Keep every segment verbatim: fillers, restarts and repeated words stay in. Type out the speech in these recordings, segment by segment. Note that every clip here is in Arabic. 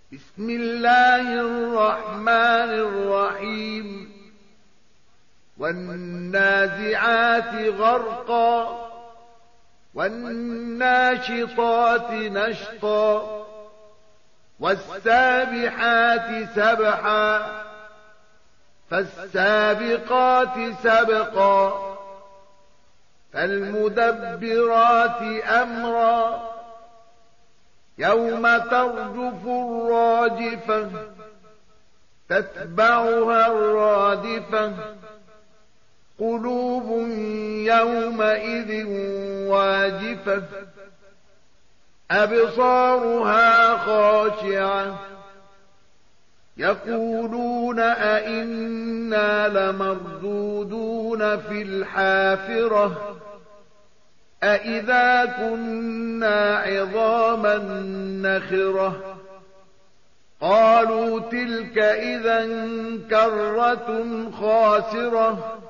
بسم الله الرحمن الرحيم والنازعات غرقا والناشطات نشطا والسابحات سبحا فالسابقات سبقا فالمدبرات أمرا يوم ترجف الراجفة تتبعها الرادفة قلوب يومئذ واجفة أبصارها خاشعة يقولون أئنا لمردودون في الحافرة أئذا كنا عظاما نخرة قالوا تلك إذا كرة خاسرة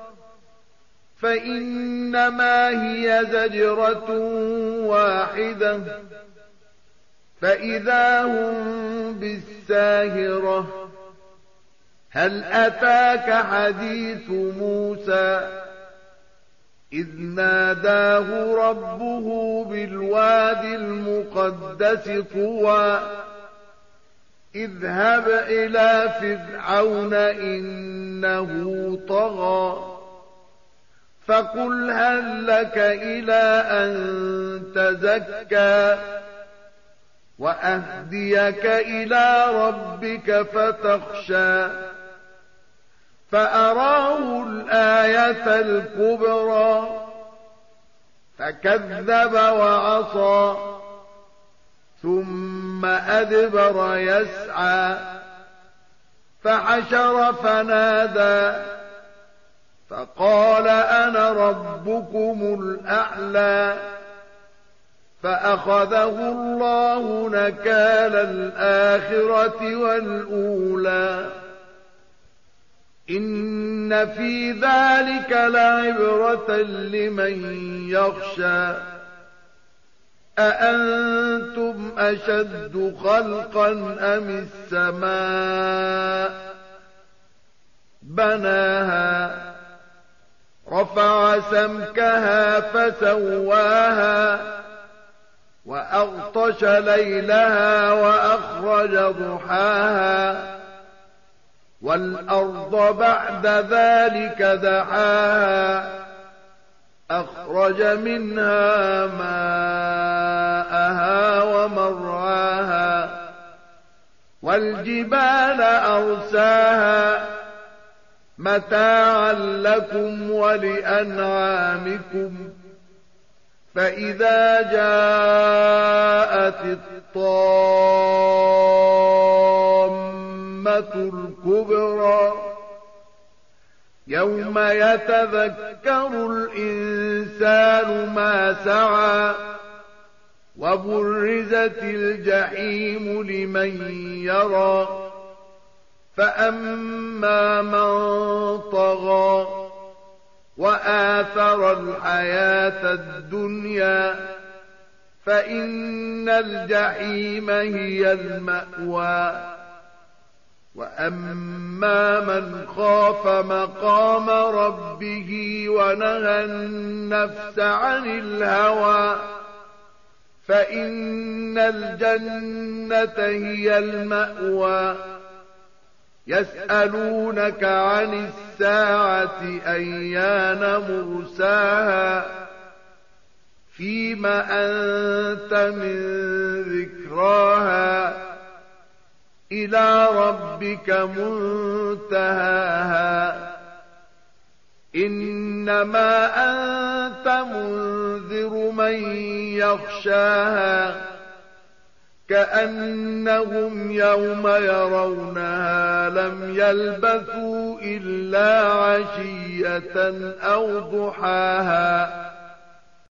فإنما هي زجرة واحدة فإذا هم بالساهرة هل أتاك حديث موسى إذ ناداه ربه بالواد المقدس طوى اذهب إلى فرعون إنه طغى فقل هل لك إلى أن تزكى وأهديك إلى ربك فتخشى فأراه الآية الكبرى فكذب وعصى ثم أدبر يسعى فحشر فنادى فقال أنا ربكم الأعلى فأخذه الله نكال الآخرة والأولى إن في ذلك لعبرة لمن يخشى أأنتم أشد خلقا أم السماء بناها رفع سمكها فسواها وأغطش ليلها وأخرج ضحاها والأرض بعد ذلك دحاها أخرج منها ماءها ومرعاها والجبال أرساها متاعا لكم ولأنعامكم فإذا جاءت الطامة الكبرى يوم يتذكر الإنسان ما سعى وبرزت الجحيم لمن يرى فأما من طغى وآثر الحياة الدنيا فإن الجحيم هي المأوى وأما من خاف مقام ربه ونهى النفس عن الهوى فإن الجنة هي المأوى يسألونك عن الساعة أيان مرساها فيما أنت من ذكراها إلى ربك منتهاها إنما أنت منذر من يخشاها كأنهم يوم يرونها لم يلبثوا إلا عشية أو ضحاها